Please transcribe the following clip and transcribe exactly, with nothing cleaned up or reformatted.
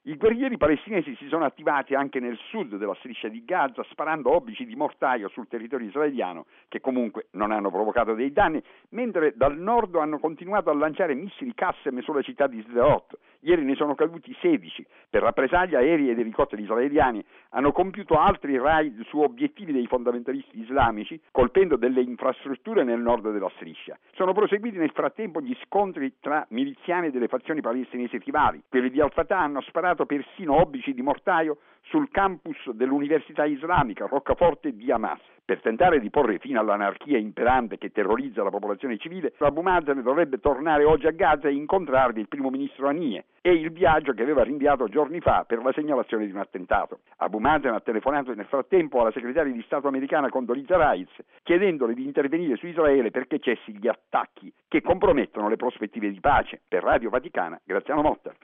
I guerrieri palestinesi si sono attivati anche nel sud della striscia di Gaza, sparando obici di mortaio sul territorio israeliano, che comunque non hanno provocato dei danni, mentre dal nord hanno continuato a lanciare missili Qassem sulla città di Sderot. Ieri ne sono caduti sedici. Per rappresaglia, aerei ed elicotteri israeliani hanno compiuto altri raid su obiettivi dei fondamentalisti islamici, colpendo delle infrastrutture nel nord della striscia. Sono proseguiti nel frattempo gli scontri tra miliziani delle fazioni palestinesi rivali. Quelli di Al-Fatah hanno sparato persino obici di mortaio sul campus dell'Università Islamica, roccaforte di Hamas. Per tentare di porre fine all'anarchia imperante che terrorizza la popolazione civile, Abu Mazen dovrebbe tornare oggi a Gaza e incontrarvi il primo ministro Haniyeh e il viaggio che aveva rinviato giorni fa per la segnalazione di un attentato. Abu Mazen ha telefonato nel frattempo alla segretaria di Stato americana Condoleezza Rice, chiedendole di intervenire su Israele perché cessi gli attacchi che compromettono le prospettive di pace. Per Radio Vaticana, Graziano Motta.